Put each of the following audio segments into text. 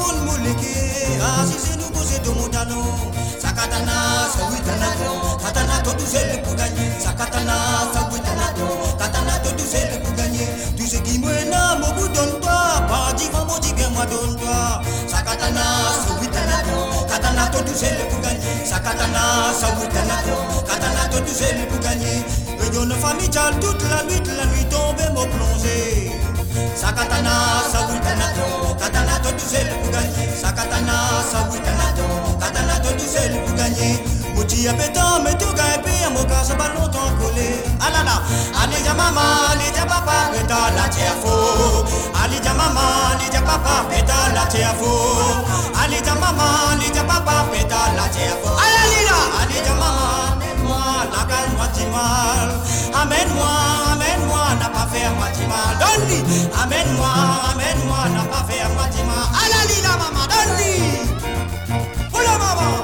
kun muliki asisi nuku se domudano sakatana sawitana katana to tu sel pour gagner sakatana sawitana katana to tu sel pour gagner tout ce qui me na mo donne toi pas dit faut dire que moi donne toi sakatana sawitana katana to tu sel pour gagner sakatana sawitana katana to tu sel pour gagner réunion familiale toute la nuit tombée me plonger sakatana sawitana katana to tu sel pour gagner sakatana sawitana katana to tu sel pour gagner moti apeta mais tout gagne puis mon cas ça pas longtemps collé alala allez ja mama allez ja papa peta la tiafo allez ja mama allez ja papa peta la tiafo allez ja mama allez ja papa peta la tiafo allez ja mama moi la calme moi mal amène-moi n'a pas fait moitié mal donne-lui amène-moi n'a pas fait moitié mal allez la maman donne-lui pour la maman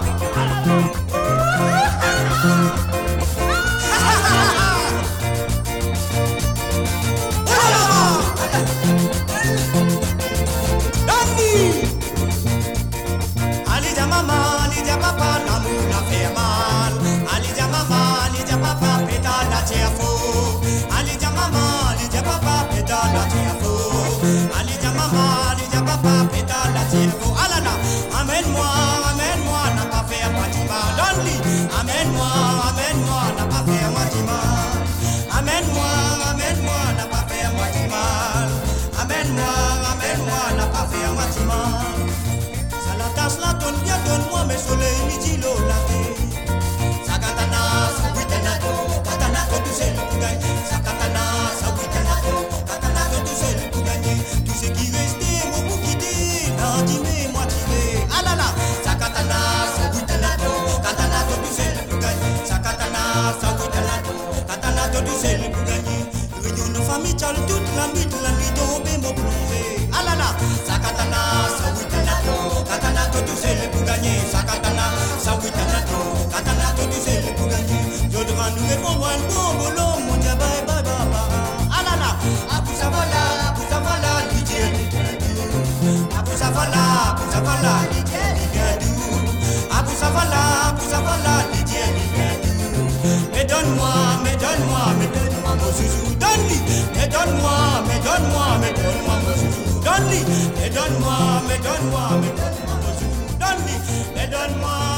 papa, l'amour n'a fait mal. Allez, dia maman, allez, dia papa, pédale la tiafo. Allez, dia maman, allez, dia papa, pédale la tiafo. Allez, dia maman, allez, dia papa, pédale la tiafo. Ah là là, amène-moi, n'a pas fait un moitié mal. Donne-lui, amène-moi, n'a pas fait un moitié mal. Amène-moi, n'a pas fait un moitié mal. Amène-moi, n'a pas fait un moitié mal. La donne bien, donne-moi mes soleils, midi l'eau laté. Sakatana, sawitana, katana, tout seul pour gagner. Sakatana, sawitana, katana, tout seul pour gagner. Tout ce qui restait, mon pour quitter, non, dis-moi, tirer. Ah là là, sakatana, sawitana, katana, tout seul pour gagner. Sakatana, sawitana, katana, tout seul pour gagner. Réunion familiale toute la nuit tombée, mon plongé. Ah là là, sakatana, sawitana, katana to tu sais pour gagner sakatana sawitana katana to tu sais pour gagner je devrais nous répondre un bon boulot mon dia bye bye bye alala abusa vala lidier abusa vala lidier abusa vala lidier mais donne-moi mon chouchou donne-lui mais donne-moi mon chouchou donne-lui mais donne-moi mon chouchou donne-lui mais donne-moi